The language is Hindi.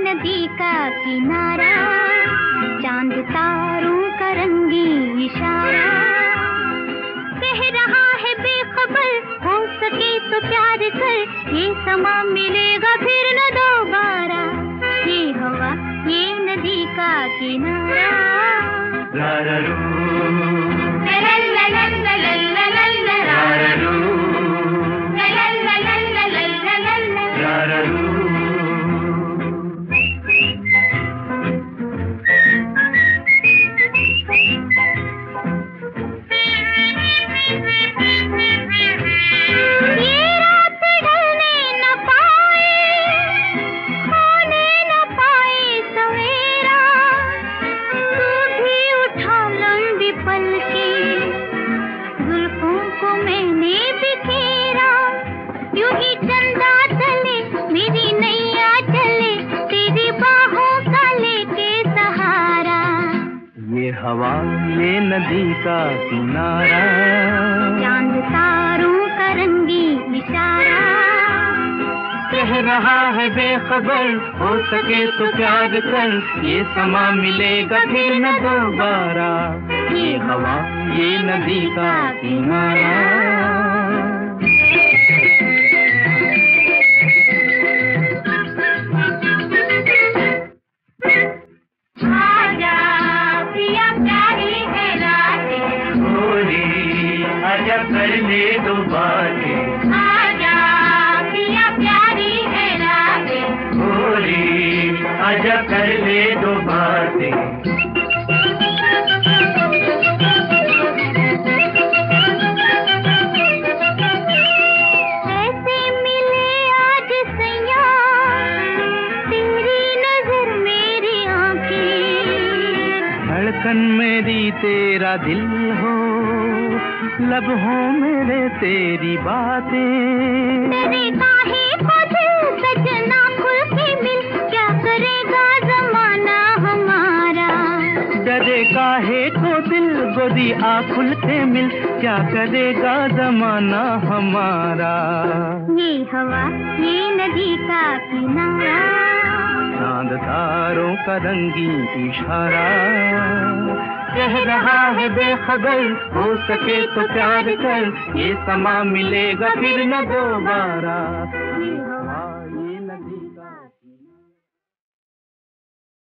नदी का किनारा, चांद तारों का रंगी इशारा, कह रहा है बेखबर हो सके तो प्यार कर, ये समा मिलेगा फिर न दोबारा, ये हवा ये नदी का किनारा। चंदा चले मेरी नैया चले, तेरी बाहों का लेके सहारा, ये हवा ये नदी का किनारा, चांद तारों का रंगी इशारा, कह रहा है बेखबर हो सके तो प्यार कर, ये समा मिलेगा फिर न दोबारा, ये हवा ये नदी का किनारा। आजा कर ले दो बातें, आजा पिया प्यारी है रातें, भोली आजा कर ले दो बातें। ऐसे मिले आज सैया, तेरी नजर मेरी आँखें, धड़कन मेरी तेरा दिल हो, लब हो मेरे तेरी बातें। तेरे काहे को दिल सजना खुल के मिल, क्या करेगा जमाना हमारा, डरे काहे को दिल गोदी आ खुल के मिल, क्या करेगा जमाना हमारा। ये हवा ये नदी का किनारा, चांद तारों का रंगी इशारा, कह रहा है बेखबर हो सके तो प्यार कर, ये समा मिलेगा फिर न दोबारा, ये हवा